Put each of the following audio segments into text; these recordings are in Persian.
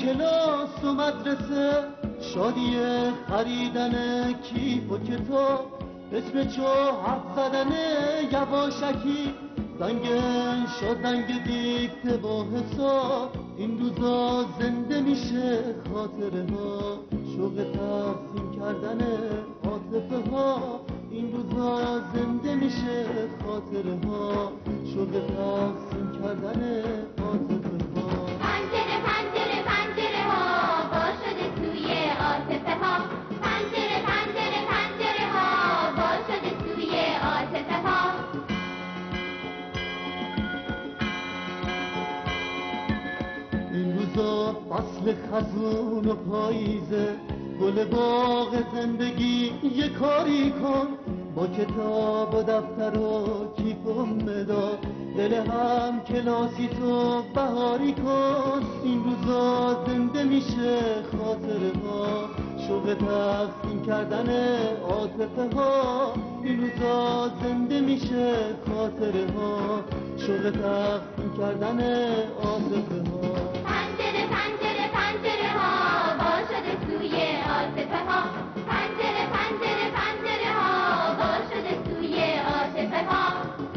کلاس و مدرسه، شادی خریدن کیف و کتاب، اسم چو حرف زدن یواشکی، زنگ شد زنگ دیکته با حساب. این روزا زنده میشه خاطره ها، شوق تقسیم کردن عاطفه ها. این روزا زنده میشه خاطره ها، شوق تقسیم کردن عاطفه ها. پنجره پنجره پنجره ها با شده توی عاطفه ها. پنجره پنجره پنجره ها با شده توی عاطفه ها. این روزا فصل خزون و پاییزه، گل باغ زندگی یه کاری کن، با کتاب و دفتر و کیف و مداد، دل هم کلاسی تو بهاری کن. این روزا زنده میشه خاطره ها، شوق تقسیم کردن عاطفه ها. این روزا زنده میشه خاطره ها، شوق تقسیم کردن عاطفه ها. پنجره پنجره پنجره ها با شده توی عاطفه ها. پنجره پنجره پنجره ها با شده توی عاطفه ها.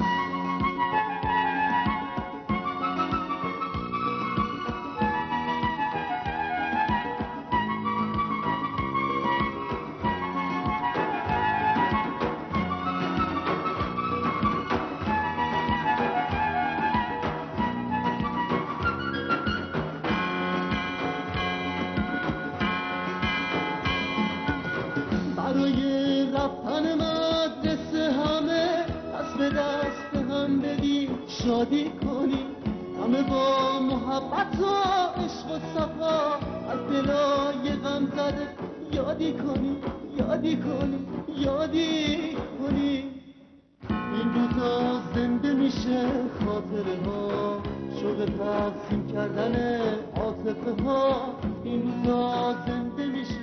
برای رفتن مدرسه همه دست به دست هم بدیم شادی کنیم، همه با محبت و عشق و صفا از دلای غم زده یادی کنیم، یادی کنیم، یادی کنیم. این روزا زنده میشه خاطره ها، شوق تقسیم کردن عاطفه ها. این روزا زنده میشه